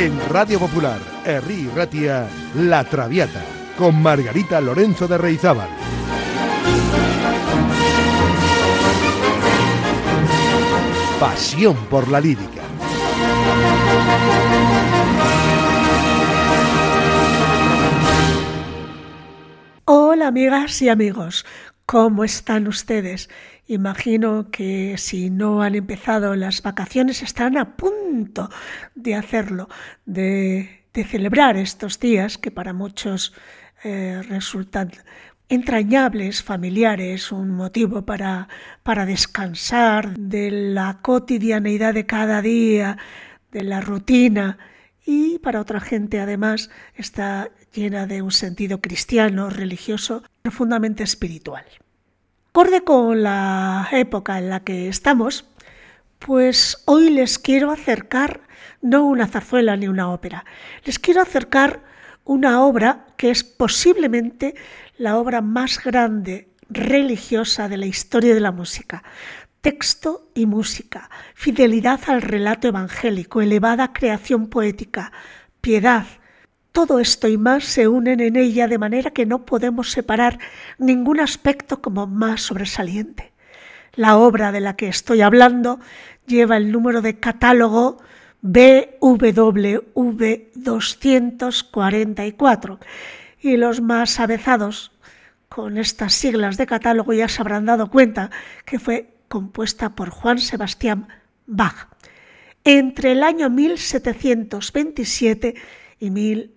En Radio Popular, Herri Ratia, La Traviata, con Margarita Lorenzo de Reizábal. Pasión por la lírica. Hola amigas y amigos, ¿cómo están ustedes? Imagino que si no han empezado las vacaciones estarán a punto de hacerlo, de celebrar estos días que para muchos resultan entrañables, familiares, un motivo para descansar de la cotidianeidad de cada día, de la rutina, y para otra gente además está llena de un sentido cristiano, religioso, profundamente espiritual. Acorde con la época en la que estamos, pues hoy les quiero acercar no una zarzuela ni una ópera, les quiero acercar una obra que es posiblemente la obra más grande religiosa de la historia de la música. Texto y música, fidelidad al relato evangélico, elevada creación poética, piedad. Todo esto y más se unen en ella de manera que no podemos separar ningún aspecto como más sobresaliente. La obra de la que estoy hablando lleva el número de catálogo BWV 244 y los más avezados con estas siglas de catálogo ya se habrán dado cuenta que fue compuesta por Juan Sebastián Bach entre el año 1727 y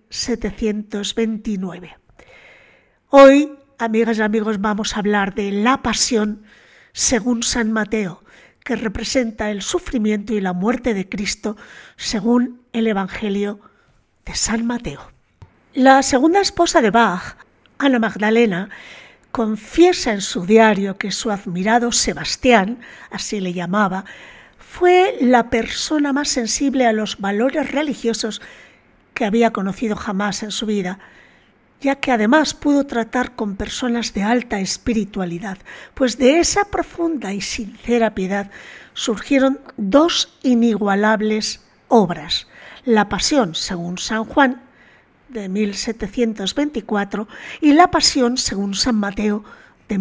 1729. Hoy, amigas y amigos, vamos a hablar de la Pasión según San Mateo, que representa el sufrimiento y la muerte de Cristo según el Evangelio de San Mateo. La segunda esposa de Bach, Ana Magdalena, confiesa en su diario que su admirado Sebastián, así le llamaba, fue la persona más sensible a los valores religiosos que había conocido jamás en su vida, ya que además pudo tratar con personas de alta espiritualidad, pues de esa profunda y sincera piedad surgieron dos inigualables obras: La Pasión según San Juan, de 1724, y La Pasión según San Mateo, de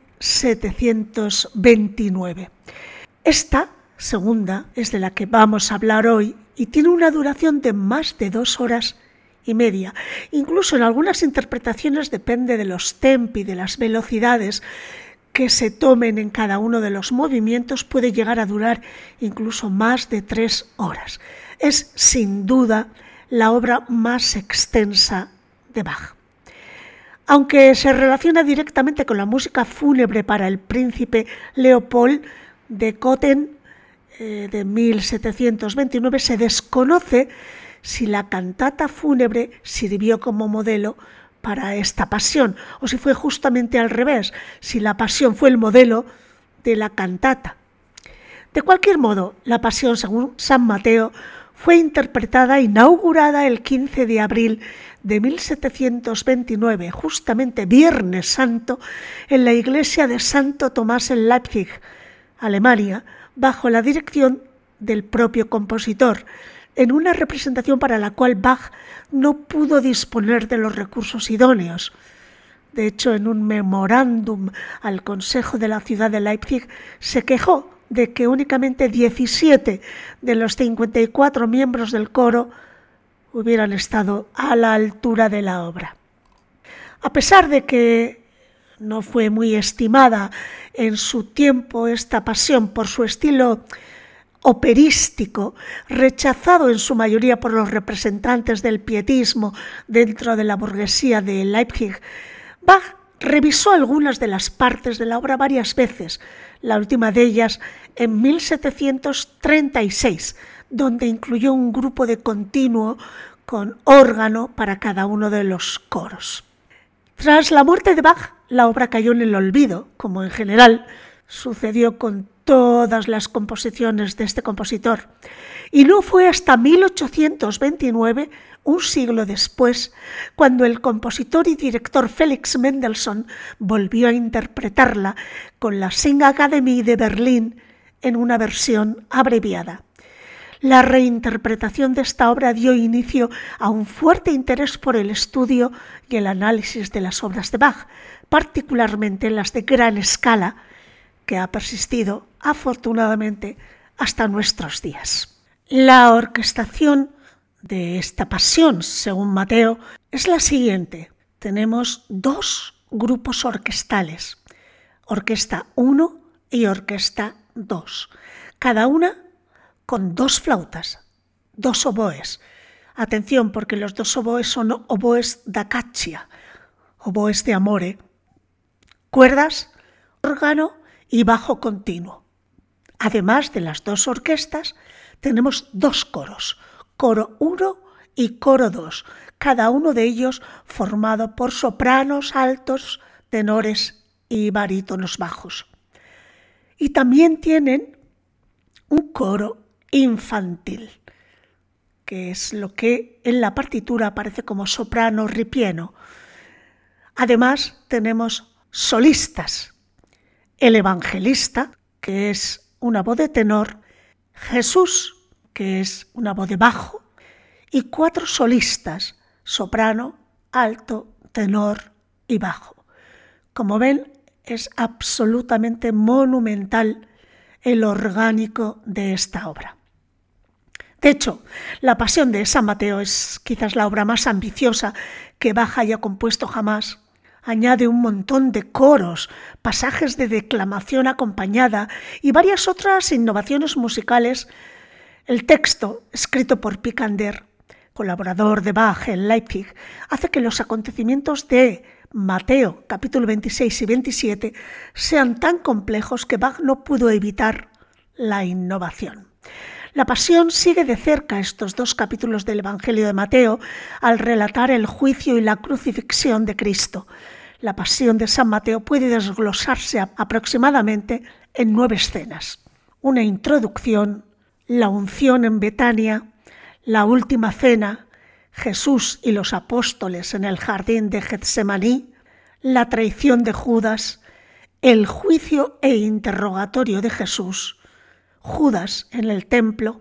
1729. Esta segunda es de la que vamos a hablar hoy y tiene una duración de más de 2 horas y media. Incluso en algunas interpretaciones depende de los tempi, de las velocidades que se tomen en cada uno de los movimientos, puede llegar a durar incluso más de 3 horas. Es sin duda la obra más extensa de Bach. Aunque se relaciona directamente con la música fúnebre para el príncipe Leopold de Cothen de 1729, se desconoce si la cantata fúnebre sirvió como modelo para esta pasión o si fue justamente al revés, si la pasión fue el modelo de la cantata. De cualquier modo, la Pasión según San Mateo fue interpretada, inaugurada el 15 de abril de 1729, justamente Viernes Santo, en la iglesia de Santo Tomás en Leipzig, Alemania, bajo la dirección del propio compositor, en una representación para la cual Bach no pudo disponer de los recursos idóneos. De hecho, en un memorándum al Consejo de la ciudad de Leipzig se quejó de que únicamente 17 de los 54 miembros del coro hubieran estado a la altura de la obra. A pesar de que no fue muy estimada en su tiempo esta pasión por su estilo operístico, rechazado en su mayoría por los representantes del pietismo dentro de la burguesía de Leipzig, Bach revisó algunas de las partes de la obra varias veces, la última de ellas en 1736, donde incluyó un grupo de continuo con órgano para cada uno de los coros. Tras la muerte de Bach, la obra cayó en el olvido, como en general sucedió con todas las composiciones de este compositor, y no fue hasta 1829, un siglo después, cuando el compositor y director Felix Mendelssohn volvió a interpretarla con la Sing Academy de Berlín en una versión abreviada. La reinterpretación de esta obra dio inicio a un fuerte interés por el estudio y el análisis de las obras de Bach, particularmente las de gran escala, que ha persistido afortunadamente hasta nuestros días. La orquestación de esta pasión, según Mateo, es la siguiente. Tenemos 2 grupos orquestales, Orquesta 1 y Orquesta 2, cada una con 2 flautas, 2 oboes. Atención, porque los 2 oboes son oboes da caccia, oboes de amore, cuerdas, órgano y bajo continuo. Además de las 2 orquestas, tenemos 2 coros, coro 1 y coro 2, cada uno de ellos formado por sopranos, altos, tenores y barítonos bajos. Y también tienen un coro infantil, que es lo que en la partitura aparece como soprano ripieno. Además, tenemos solistas, el evangelista, que es una voz de tenor, Jesús, que es una voz de bajo, y 4 solistas, soprano, alto, tenor y bajo. Como ven, es absolutamente monumental el orgánico de esta obra. De hecho, la Pasión de San Mateo es quizás la obra más ambiciosa que Bach haya compuesto jamás. Añade un montón de coros, pasajes de declamación acompañada y varias otras innovaciones musicales. El texto, escrito por Picander, colaborador de Bach en Leipzig, hace que los acontecimientos de Mateo, capítulo 26 y 27, sean tan complejos que Bach no pudo evitar la innovación. La Pasión sigue de cerca estos 2 capítulos del Evangelio de Mateo al relatar el juicio y la crucifixión de Cristo. La Pasión de San Mateo puede desglosarse aproximadamente en 9 escenas. Una introducción, la unción en Betania, la última cena, Jesús y los apóstoles en el jardín de Getsemaní, la traición de Judas, el juicio e interrogatorio de Jesús, Judas en el templo,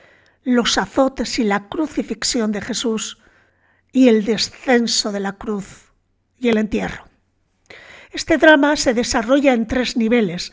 los azotes y la crucifixión de Jesús y el descenso de la cruz y el entierro. Este drama se desarrolla en 3 niveles.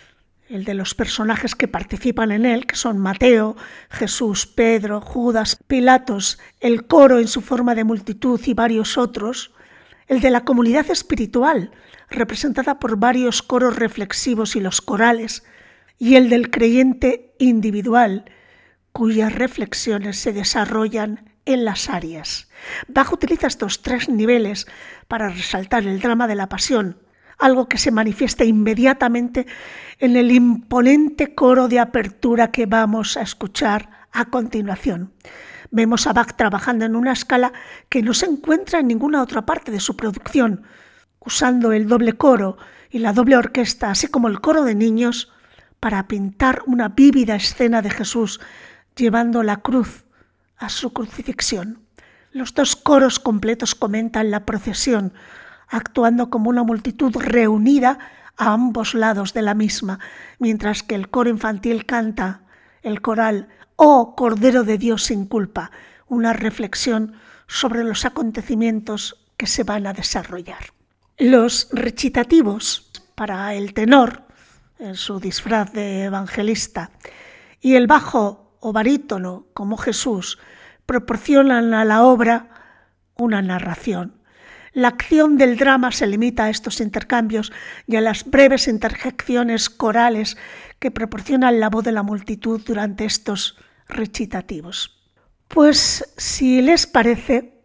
El de los personajes que participan en él, que son Mateo, Jesús, Pedro, Judas, Pilatos, el coro en su forma de multitud y varios otros. El de la comunidad espiritual, representada por varios coros reflexivos y los corales. Y el del creyente individual, cuyas reflexiones se desarrollan en las arias. Bach utiliza estos 3 niveles para resaltar el drama de la Pasión, algo que se manifiesta inmediatamente en el imponente coro de apertura que vamos a escuchar a continuación. Vemos a Bach trabajando en una escala que no se encuentra en ninguna otra parte de su producción, usando el doble coro y la doble orquesta, así como el coro de niños, para pintar una vívida escena de Jesús llevando la cruz a su crucifixión. Los 2 coros completos comentan la procesión, actuando como una multitud reunida a ambos lados de la misma, mientras que el coro infantil canta el coral «Oh Cordero de Dios sin culpa», una reflexión sobre los acontecimientos que se van a desarrollar. Los recitativos para el tenor, en su disfraz de evangelista, y el bajo o barítono, como Jesús, proporcionan a la obra una narración. La acción del drama se limita a estos intercambios y a las breves interjecciones corales que proporcionan la voz de la multitud durante estos recitativos. Pues si les parece,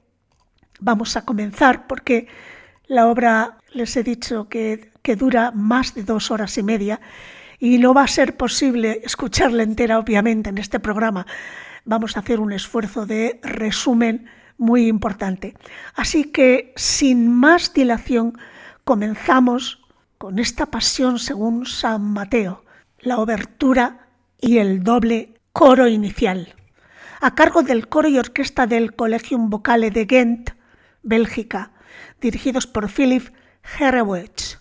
vamos a comenzar, porque la obra, les he dicho que dura más de 2 horas y media y no va a ser posible escucharla entera, obviamente, en este programa. Vamos a hacer un esfuerzo de resumen muy importante. Así que, sin más dilación, comenzamos con esta Pasión según San Mateo, la obertura y el doble coro inicial, a cargo del coro y orquesta del Collegium Vocale de Ghent, Bélgica, dirigidos por Philipp Herrewetz.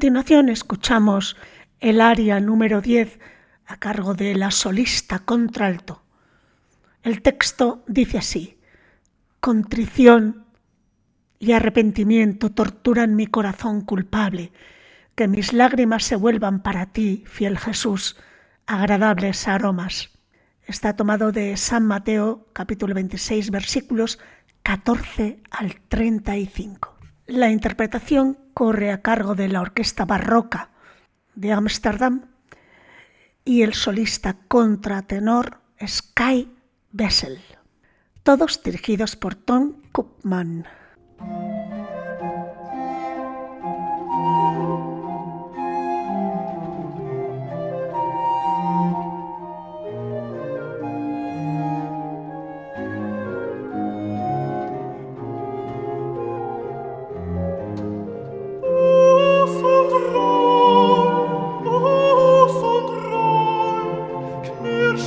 continuación escuchamos el aria número 10 a cargo de la solista contralto. El texto dice así: contrición y arrepentimiento torturan mi corazón culpable, que mis lágrimas se vuelvan para ti, fiel Jesús, agradables aromas. Está tomado de San Mateo, capítulo 26, versículos 14 al 35. La interpretación corre a cargo de la Orquesta Barroca de Ámsterdam y el solista contratenor es Kai Wessel, todos dirigidos por Tom Koopman.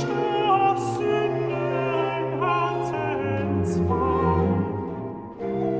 Knirscht das in den Herzen zwang.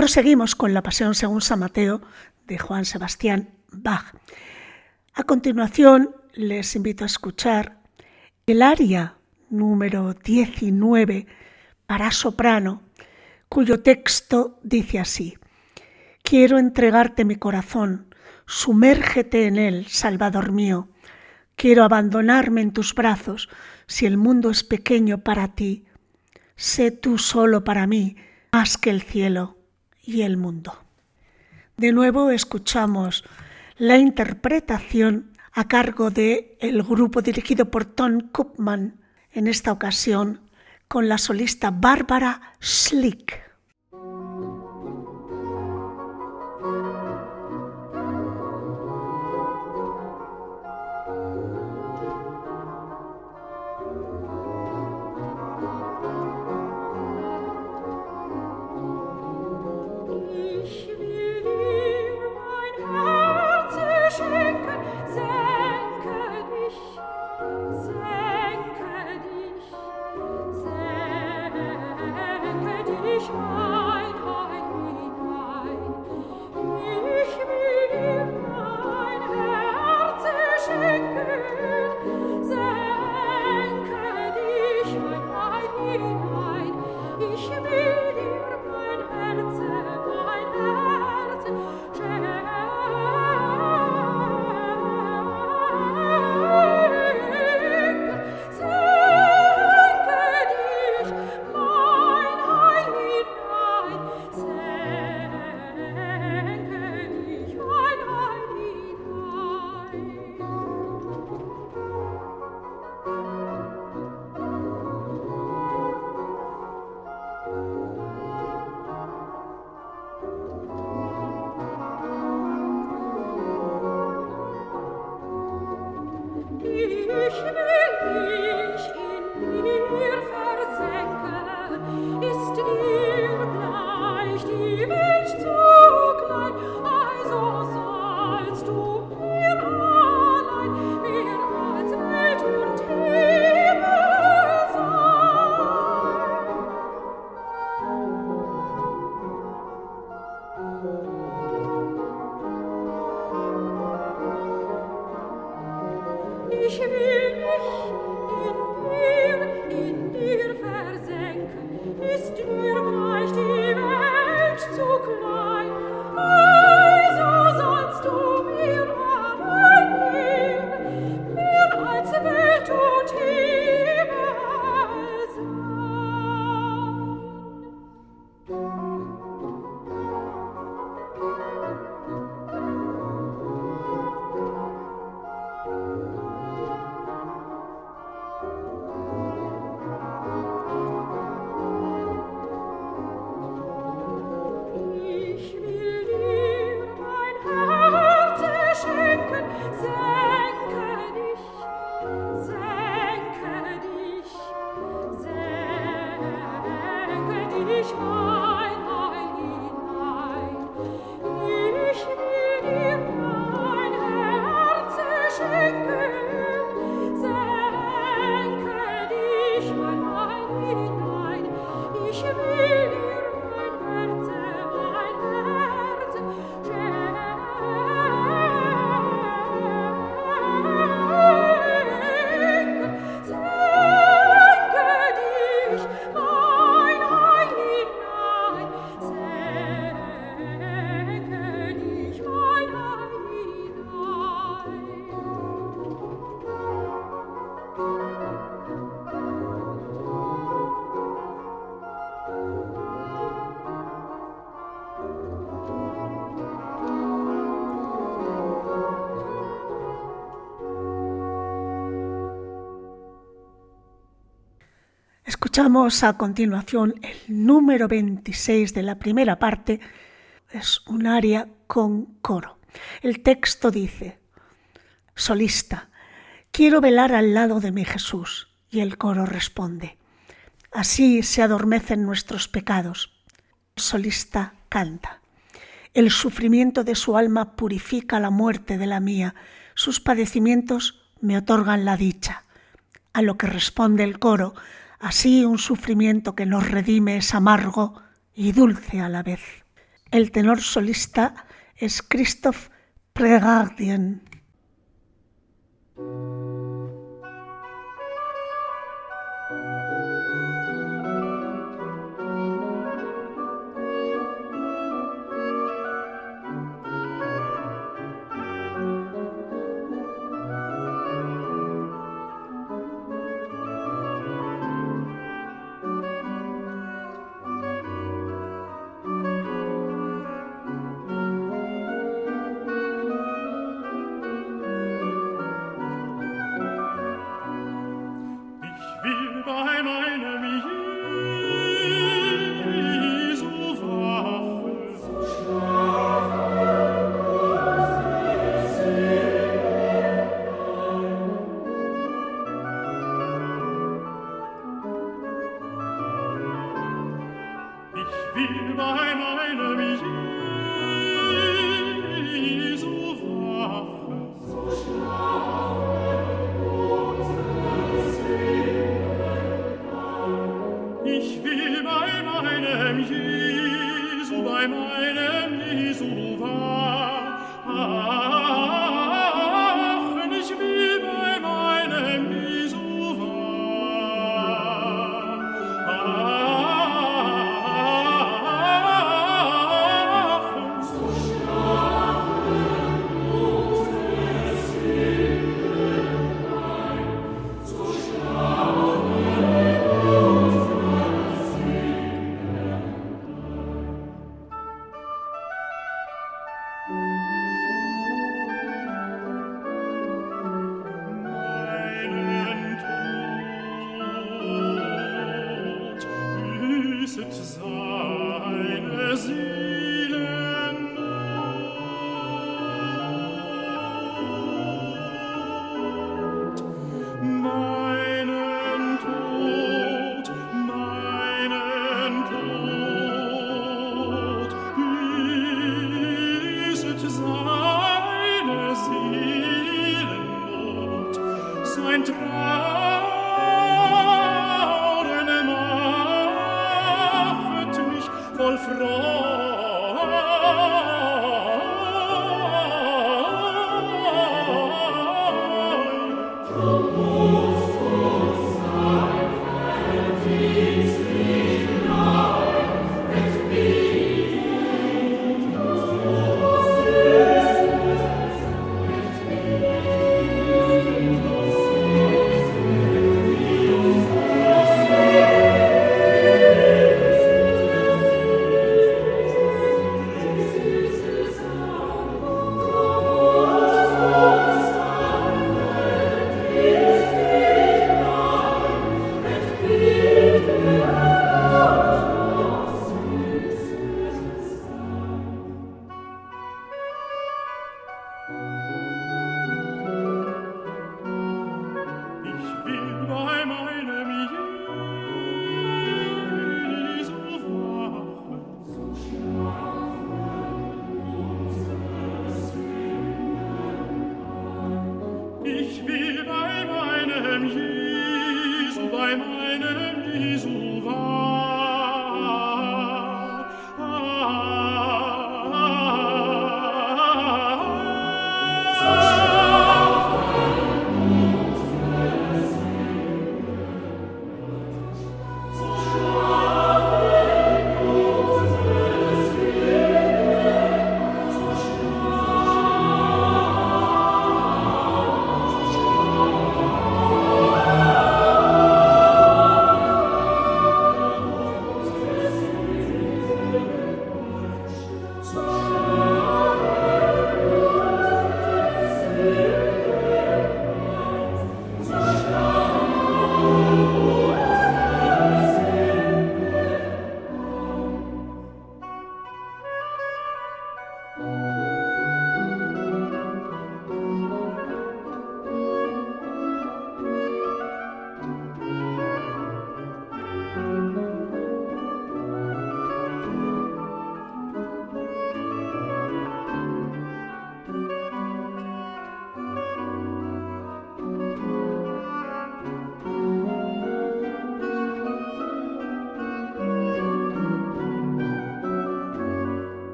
Proseguimos con la Pasión según San Mateo de Johann Sebastian Bach. A continuación les invito a escuchar el aria número 19 para soprano, cuyo texto dice así: Quiero entregarte mi corazón, sumérgete en él, Salvador mío. Quiero abandonarme en tus brazos, si el mundo es pequeño para ti. Sé tú solo para mí, más que el cielo y el mundo. De nuevo escuchamos la interpretación a cargo del grupo dirigido por Ton Koopman, en esta ocasión con la solista Barbara Schlick. Escuchamos a continuación el número 26 de la primera parte, es un aria con coro. El texto dice: solista, quiero velar al lado de mi Jesús. Y el coro responde: así se adormecen nuestros pecados. El solista canta: el sufrimiento de su alma purifica la muerte de la mía, sus padecimientos me otorgan la dicha. A lo que responde el coro: así un sufrimiento que nos redime es amargo y dulce a la vez. El tenor solista es Christophe Prégardien.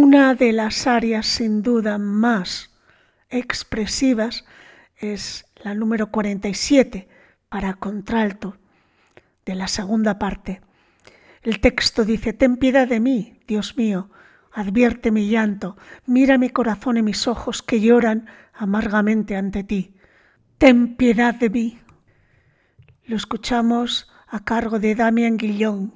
Una de las áreas sin duda más expresivas es la número 47 para contralto de la segunda parte. El texto dice: ten piedad de mí, Dios mío, advierte mi llanto, mira mi corazón y mis ojos que lloran amargamente ante ti. Ten piedad de mí. Lo escuchamos a cargo de Damien Guillon.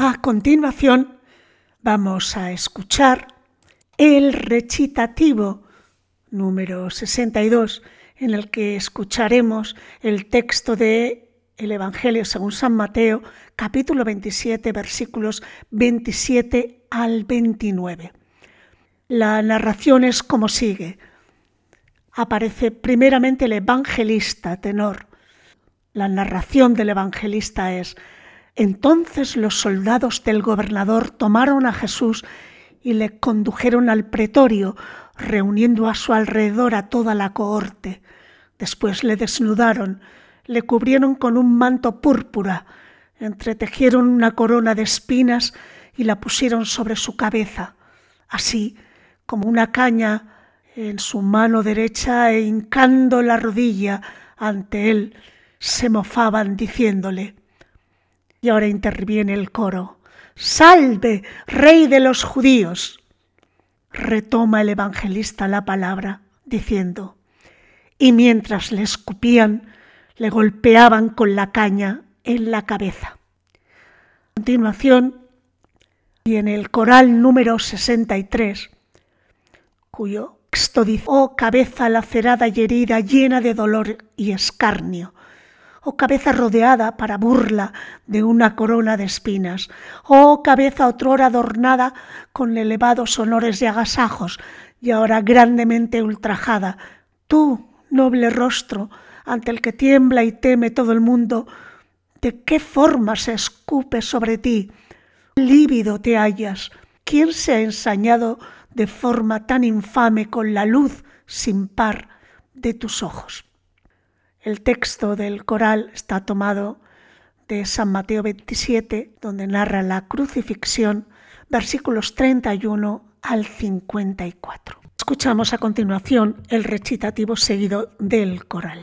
A continuación vamos a escuchar el recitativo número 62, en el que escucharemos el texto del Evangelio según San Mateo, capítulo 27, versículos 27 al 29. La narración es como sigue. Aparece primeramente el evangelista tenor. La narración del evangelista es: entonces los soldados del gobernador tomaron a Jesús y le condujeron al pretorio, reuniendo a su alrededor a toda la cohorte. Después le desnudaron, le cubrieron con un manto púrpura, entretejieron una corona de espinas y la pusieron sobre su cabeza. Así, como una caña en su mano derecha e hincando la rodilla ante él, se mofaban diciéndole. Y ahora interviene el coro: ¡Salve, Rey de los judíos! Retoma el evangelista la palabra, diciendo: y mientras le escupían, le golpeaban con la caña en la cabeza. A continuación viene el coral número 63, cuyo texto dice: oh cabeza lacerada y herida, llena de dolor y escarnio. Oh cabeza rodeada para burla de una corona de espinas. Oh cabeza otrora adornada con elevados honores y agasajos, y ahora grandemente ultrajada. Tú, noble rostro, ante el que tiembla y teme todo el mundo, ¿de qué forma se escupe sobre ti? Lívido te hallas. ¿Quién se ha ensañado de forma tan infame con la luz sin par de tus ojos? El texto del coral está tomado de San Mateo 27, donde narra la crucifixión, versículos 31 al 54. Escuchamos a continuación el recitativo seguido del coral.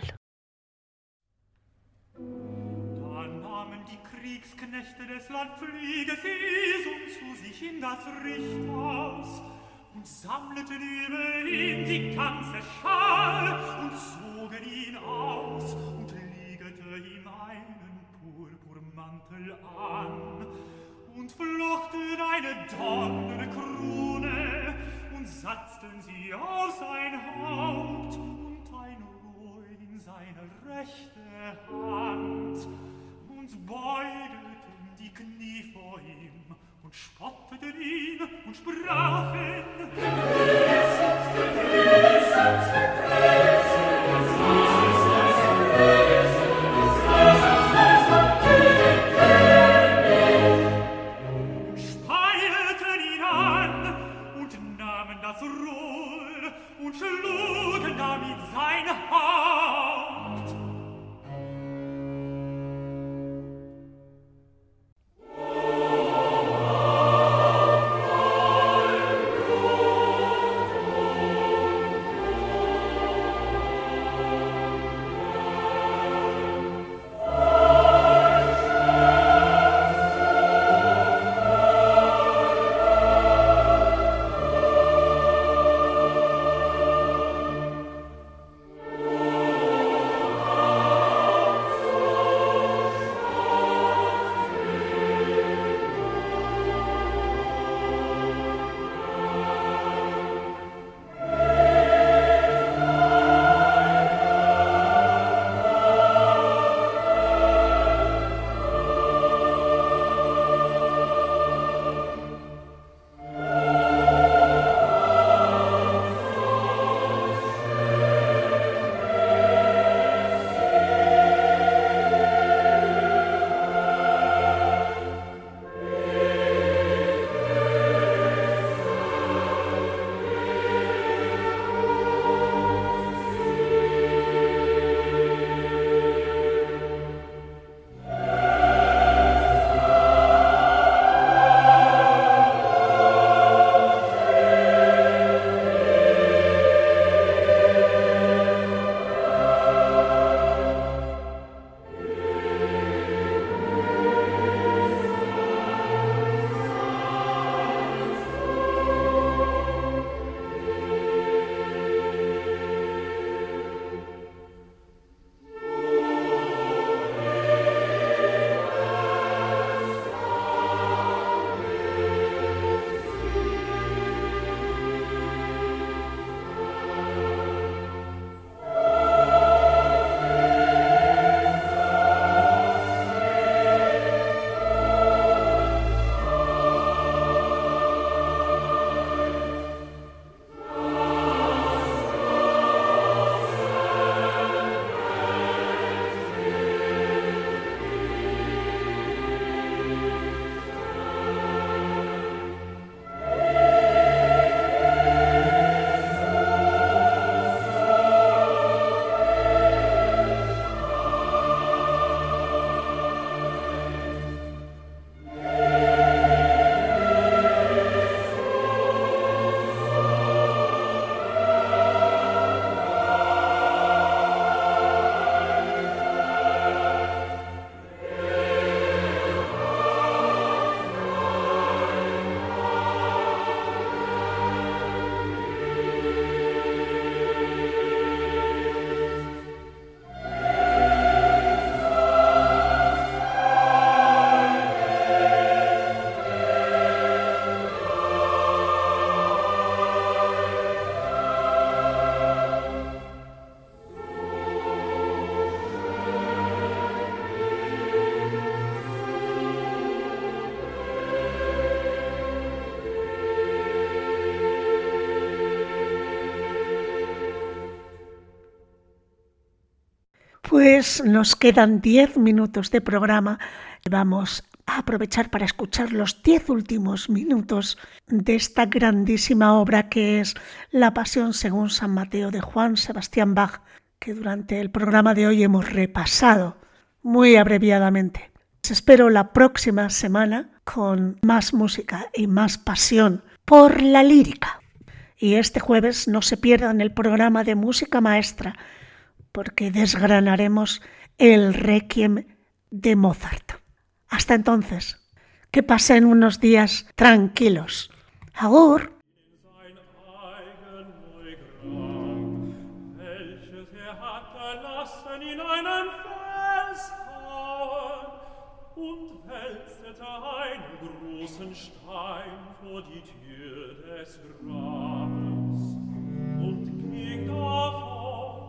Da nahmen die Kriegsknechte des Landflieges Jesus zu sich in das Richthaus und sammelten über ihn die ganze Schar und zogen ihn aus und legete ihm einen Purpurmantel an und flochten eine Dornenkrone und satzten sie auf sein Haupt und ein Rohr in seine rechte Hand und beugeten die Knie vor ihm und spotteten ihn und sprachen: und speilten ihn an und nahmen das Rohr und schlugen damit sein Haupt. Pues nos quedan 10 minutos de programa. Vamos a aprovechar para escuchar los 10 últimos minutos de esta grandísima obra que es La Pasión según San Mateo de Juan Sebastián Bach, que durante el programa de hoy hemos repasado muy abreviadamente. Os espero la próxima semana con más música y más pasión por la lírica. Y este jueves no se pierdan el programa de música maestra, porque desgranaremos el Requiem de Mozart. Hasta entonces, que pasen unos días tranquilos. ¡Agur! Und wälzte einen großen Stein vor die Tür des Grabes und ging davon.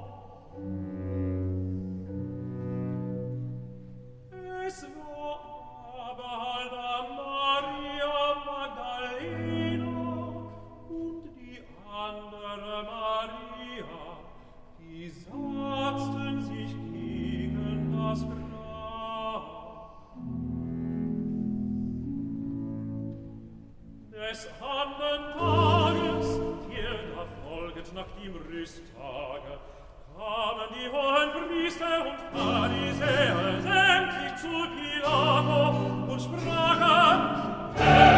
Es war aber da Maria Magdalena und die andere Maria, die satzten sich gegen das Grab. Des andern Tages, der da folget nach dem Rüsttage, kamen die hohen Priester und Pharisäer sämtlich zu Pilato und sprachen: